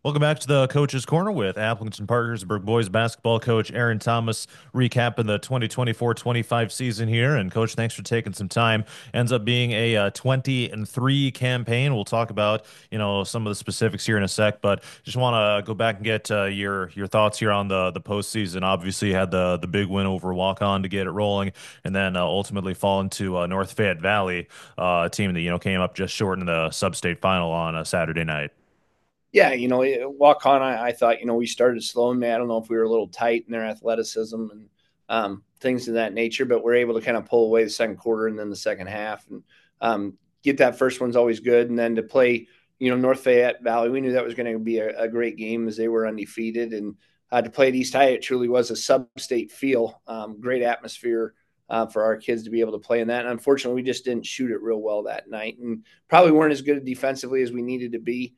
Welcome back to the Coach's Corner with Appleton Parkersburg boys basketball coach Aaron Thomas, recapping the 2024-25 season here. And coach, thanks for taking some time. Ends up being a 20-3 campaign. We'll talk about some of the specifics here in a sec, but just want to go back and get your thoughts here on the postseason. Obviously, you had the big win over Walk On to get it rolling, and then ultimately fall into North Fayette Valley, a team that came up just short in the sub-state final on a Saturday night. Yeah, walk on. I thought, we started slowing. I don't know if we were a little tight in their athleticism and things of that nature, but we're able to kind of pull away the second quarter and then the second half and get that first one's always good. And then to play, North Fayette Valley, we knew that was going to be a great game as they were undefeated. And to play at East High, it truly was a sub-state feel, great atmosphere for our kids to be able to play in that. And unfortunately, we just didn't shoot it real well that night and probably weren't as good defensively as we needed to be.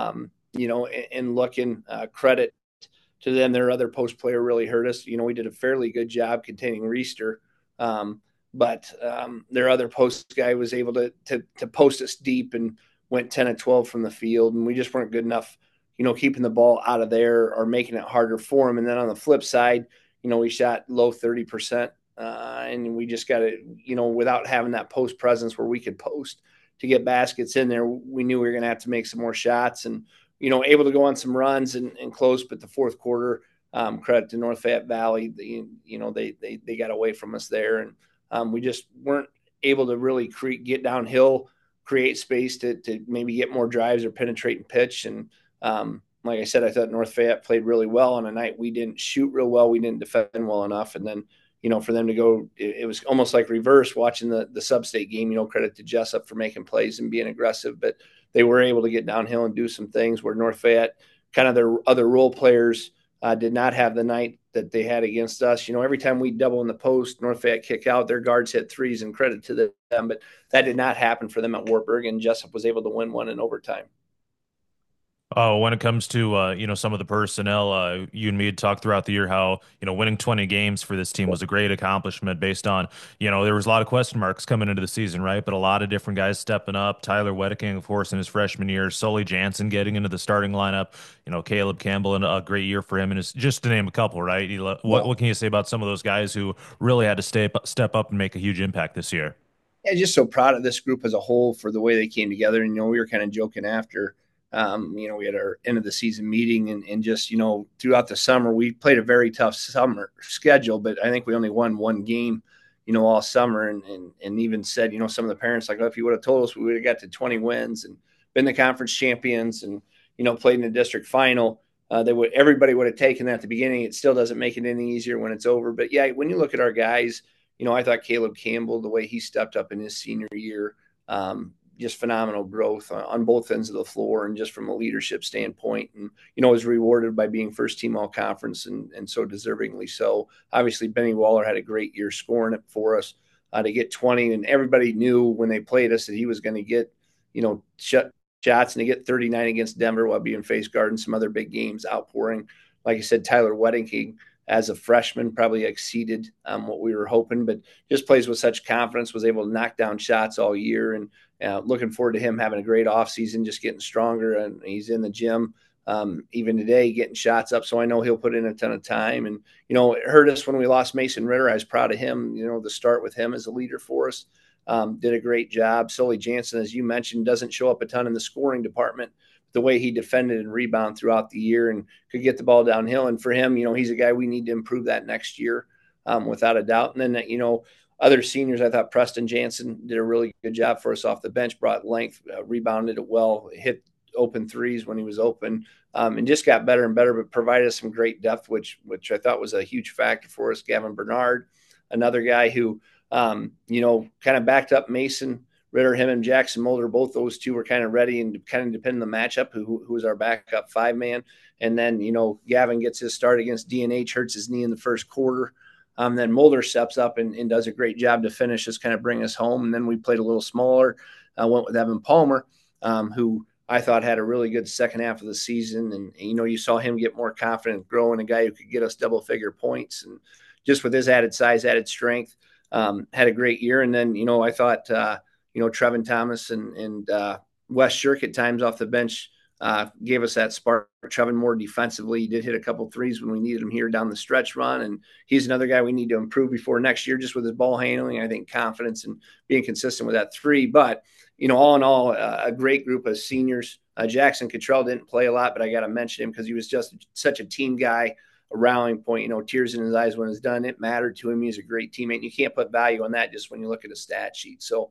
And looking credit to them, their other post player really hurt us. We did a fairly good job containing Reister, but their other post guy was able to post us deep and went 10 of 12 from the field, and we just weren't good enough, keeping the ball out of there or making it harder for them. And then on the flip side, we shot low 30%, and we just got to, without having that post presence where we could post to get baskets in there, we knew we were going to have to make some more shots and able to go on some runs and close. But the fourth quarter, credit to North Fayette Valley, they got away from us there, and we just weren't able to really get downhill, create space to maybe get more drives or penetrate and pitch. And like I said, I thought North Fayette played really well on a night we didn't shoot real well, we didn't defend well enough, and then for them to go, it was almost like reverse watching the sub-state game. Credit to Jessup for making plays and being aggressive, but they were able to get downhill and do some things where North Fayette, kind of their other role players, did not have the night that they had against us. Every time we double in the post, North Fayette kick out, their guards hit threes, and credit to them, but that did not happen for them at Wartburg, and Jessup was able to win one in overtime. When it comes to some of the personnel, you and me had talked throughout the year how winning 20 games for this team was a great accomplishment based on there was a lot of question marks coming into the season, right? But a lot of different guys stepping up. Tyler Wedeking, of course, in his freshman year. Sully Jansen getting into the starting lineup. Caleb Campbell, and a great year for him, and it's just to name a couple, right? What can you say about some of those guys who really had to step up and make a huge impact this year? Yeah, just so proud of this group as a whole for the way they came together. And we were kind of joking after. We had our end of the season meeting and just, throughout the summer, we played a very tough summer schedule, but I think we only won one game, all summer and even said, some of the parents like, oh, if you would have told us, we would have got to 20 wins and been the conference champions and, played in the district final. Everybody would have taken that at the beginning. It still doesn't make it any easier when it's over. But yeah, when you look at our guys, I thought Caleb Campbell, the way he stepped up in his senior year, just phenomenal growth on both ends of the floor and just from a leadership standpoint. And, was rewarded by being first team all conference and so deservingly so. Obviously, Benny Waller had a great year scoring it for us to get 20. And everybody knew when they played us that he was going to get, shots and to get 39 against Denver while being face guard and some other big games outpouring. Like I said, Tyler Wedding as a freshman probably exceeded what we were hoping, but just plays with such confidence, was able to knock down shots all year. And looking forward to him having a great offseason, just getting stronger. And he's in the gym even today getting shots up. So I know he'll put in a ton of time. And, it hurt us when we lost Mason Ritter. I was proud of him, the start with him as a leader for us. Did a great job. Sully Jansen, as you mentioned, doesn't show up a ton in the scoring department. The way he defended and rebounded throughout the year and could get the ball downhill. And for him, he's a guy we need to improve that next year without a doubt. And then, other seniors, I thought Preston Jansen did a really good job for us off the bench, brought length, rebounded it well, hit open threes when he was open, and just got better and better, but provided us some great depth, which I thought was a huge factor for us. Gavin Bernard, another guy who, kind of backed up Mason Ritter, him and Jackson Mulder, both those two were kind of ready and kind of depending on the matchup, who was our backup 5-man. And then, Gavin gets his start against DNH, hurts his knee in the first quarter. Then Mulder steps up and does a great job to finish, just kind of bring us home. And then we played a little smaller, went with Evan Palmer, who I thought had a really good second half of the season. And, you saw him get more confident, growing, a guy who could get us double-figure points. And just with his added size, added strength, had a great year. And then, I thought, Trevin Thomas and Wes Shirk at times off the bench gave us that spark. Trevin Moore defensively, he did hit a couple threes when we needed him here down the stretch run, and he's another guy we need to improve before next year, just with his ball handling. I think confidence and being consistent with that three. But all in all, a great group of seniors. Jackson Cottrell didn't play a lot, but I got to mention him because he was just such a team guy, a rallying point. Tears in his eyes when it's done. It mattered to him. He's a great teammate. You can't put value on that just when you look at a stat sheet. So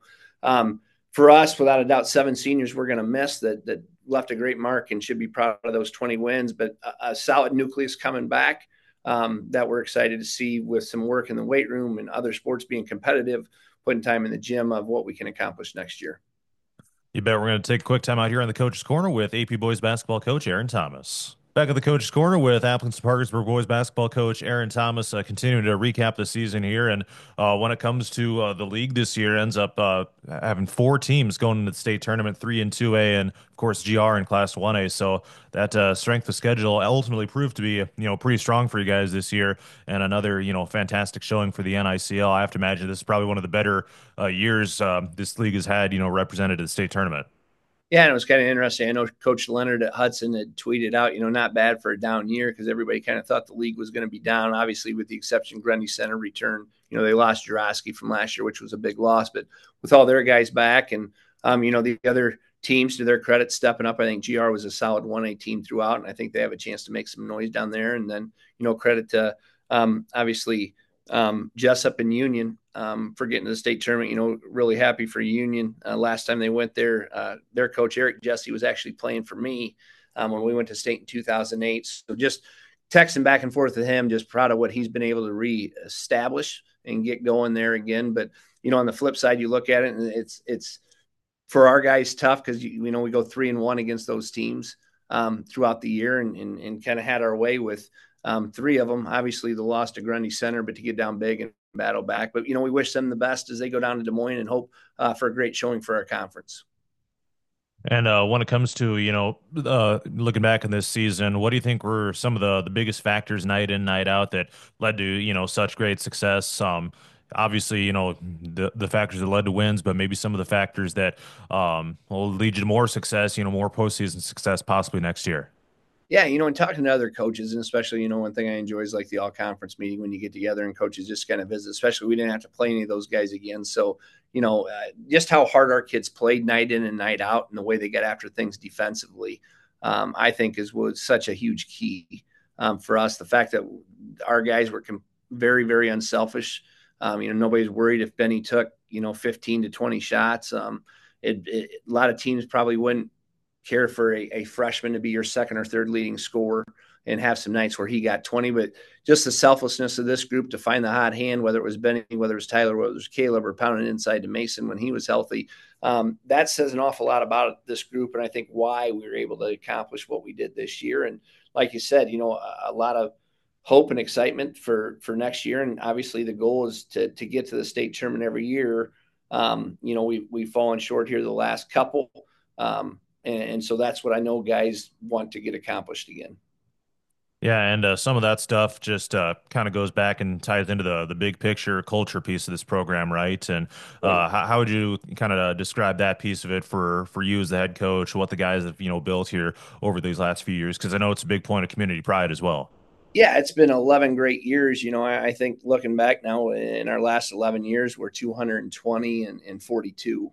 for us, without a doubt, 7 seniors we're going to miss that left a great mark and should be proud of those 20 wins, but a solid nucleus coming back that we're excited to see with some work in the weight room and other sports being competitive, putting time in the gym of what we can accomplish next year. You bet. We're going to take a quick time out here on the Coach's Corner with AP Boys basketball coach Aaron Thomas. Back at the Coach's Corner with Appleton Parkersburg boys basketball coach Aaron Thomas, continuing to recap the season here. And when it comes to the league this year, ends up having 4 teams going into the state tournament, 3 in 2A, and of course GR in Class 1A. So that strength of schedule ultimately proved to be pretty strong for you guys this year, and another fantastic showing for the NICL. I have to imagine this is probably one of the better years this league has had represented at the state tournament. Yeah, and it was kind of interesting. I know Coach Leonard at Hudson had tweeted out, not bad for a down year, because everybody kind of thought the league was going to be down. Obviously, with the exception Grundy Center return, they lost Jurowski from last year, which was a big loss. But with all their guys back and, the other teams, to their credit, stepping up, I think GR was a solid 1A team throughout, and I think they have a chance to make some noise down there. And then, credit to obviously Jessup and Union for getting to the state tournament. Really happy for Union. Last time they went there, their coach Eric Jesse was actually playing for me when we went to state in 2008. So just texting back and forth with him, just proud of what he's been able to reestablish and get going there again. But on the flip side, you look at it, and it's for our guys tough because we go 3-1 against those teams throughout the year, and kind of had our way with 3 of them. Obviously, the loss to Grundy Center, but to get down big and battle back. But we wish them the best as they go down to Des Moines, and hope for a great showing for our conference. And when it comes to looking back in this season, what do you think were some of the biggest factors night in, night out that led to such great success? Obviously, the factors that led to wins, but maybe some of the factors that will lead you to more success, more postseason success possibly next year. Yeah, and talking to other coaches, and especially, one thing I enjoy is like the all-conference meeting when you get together and coaches just kind of visit. Especially, we didn't have to play any of those guys again. So, just how hard our kids played night in and night out, and the way they get after things defensively, I think was such a huge key for us. The fact that our guys were very, very unselfish. Nobody's worried if Benny took, 15 to 20 shots. A lot of teams probably wouldn't care for a freshman to be your second or third leading scorer and have some nights where he got 20, but just the selflessness of this group to find the hot hand, whether it was Benny, whether it was Tyler, whether it was Caleb, or pounding inside to Mason when he was healthy. That says an awful lot about this group, and I think why we were able to accomplish what we did this year. And like you said, a lot of hope and excitement for next year. And obviously the goal is to get to the state tournament every year. We've fallen short here the last couple. And so that's what I know guys want to get accomplished again. Yeah, and some of that stuff just kind of goes back and ties into the big picture culture piece of this program, right? And how would you kind of describe that piece of it for you as the head coach, what the guys have built here over these last few years? Because I know it's a big point of community pride as well. Yeah, it's been 11 great years. I think looking back now, in our last 11 years, we're 220 and 42.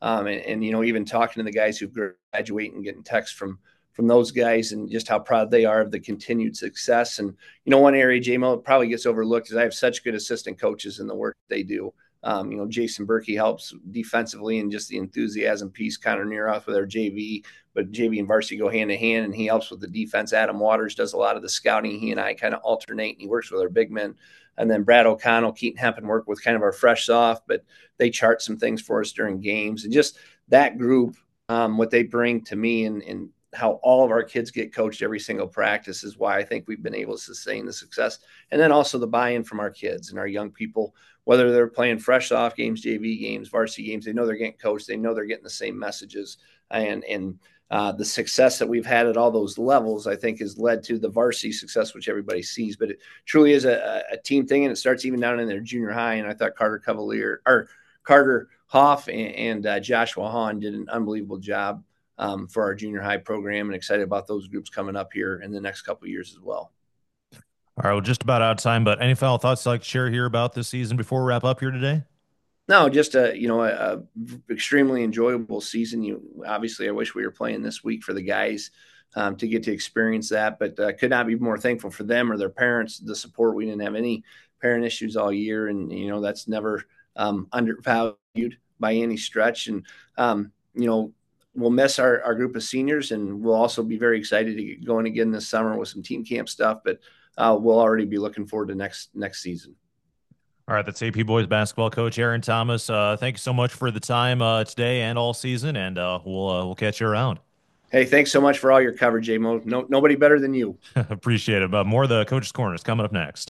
Even talking to the guys who graduate and getting texts from those guys, and just how proud they are of the continued success. And, one area, JMO, probably gets overlooked is I have such good assistant coaches in the work they do. Jason Berkey helps defensively, and just the enthusiasm piece. Connor Neeroff with our JV, but JV and varsity go hand in hand, and he helps with the defense. Adam Waters does a lot of the scouting. He and I kind of alternate, and he works with our big men. And then Brad O'Connell, Keaton Hempen work with kind of our fresh off, but they chart some things for us during games. And just that group, what they bring to me, and how all of our kids get coached every single practice, is why I think we've been able to sustain the success. And then also the buy-in from our kids and our young people, whether they're playing fresh off games, JV games, varsity games, they know they're getting coached. They know they're getting the same messages. And the success that we've had at all those levels, I think, has led to the varsity success, which everybody sees. But it truly is a team thing, and it starts even down in their junior high. And I thought Carter Hoff and Joshua Hahn did an unbelievable job for our junior high program, and excited about those groups coming up here in the next couple of years as well. All right, well, just about out of time, but any final thoughts you'd like to share here about this season before we wrap up here today? No, just a extremely enjoyable season. Obviously, I wish we were playing this week for the guys to get to experience that, but could not be more thankful for them or their parents, the support. We didn't have any parent issues all year, and that's never undervalued by any stretch. And we'll miss our group of seniors, and we'll also be very excited to get going again this summer with some team camp stuff. But we'll already be looking forward to next season. All right, that's AP boys basketball coach Aaron Thomas. Thank you so much for the time today and all season, and we'll catch you around. Hey, thanks so much for all your coverage, J-Mo. Nobody better than you. Appreciate it. But more of the Coach's Corner is coming up next.